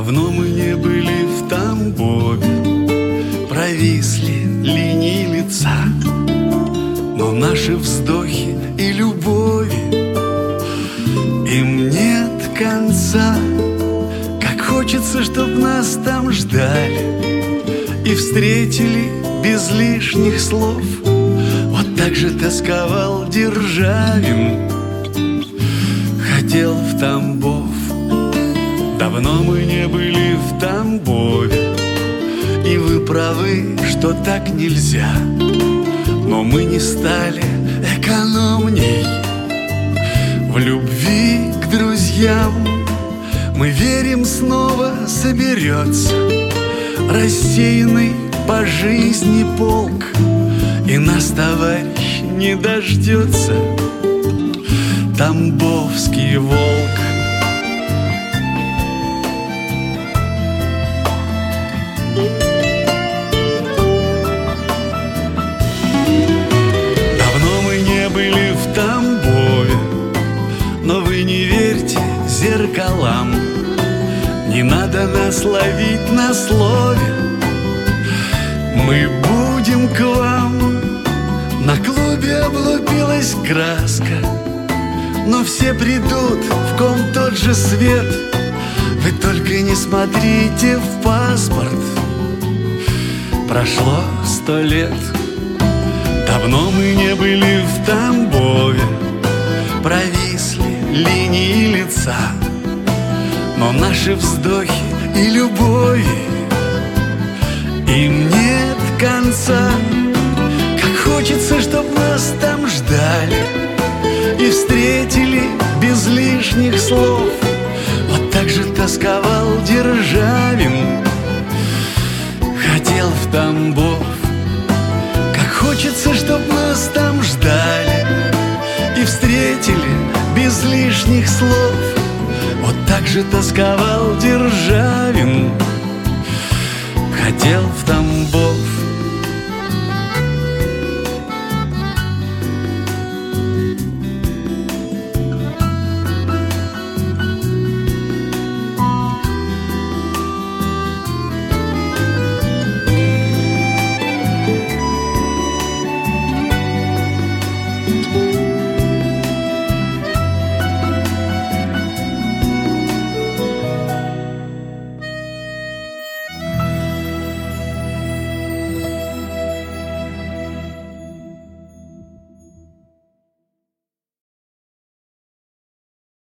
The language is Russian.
Давно мы не были в Тамбове, провисли линии лица, но наши вздохи и любови им нет конца. Как хочется, чтоб нас там ждали и встретили без лишних слов. Вот так же тосковал Державин, хотел в Тамбов. Давно мы не были в Тамбове, и вы правы, что так нельзя. Но мы не стали экономней в любви к друзьям. Мы верим, снова соберется рассеянный по жизни полк, и нас, товарищ, не дождется тамбовский волк. Давно мы не были в Тамбове, но вы не верьте зеркалам. Не надо нас ловить на слове, мы будем к вам. На клубе облупилась краска, но все придут, в ком тот же свет. Вы только не смотрите в паспорт, прошло 100 лет. Давно мы не были в Тамбове, провисли линии лица, но наши вздохи и любови им нет конца. Как хочется, чтоб нас там ждали и встретили без лишних слов. Вот так же тосковал Державин, хотел в Тамбов. Как хочется, чтоб нас там ждали и встретили без лишних слов. Вот так же тосковал Державин, хотел в Тамбов.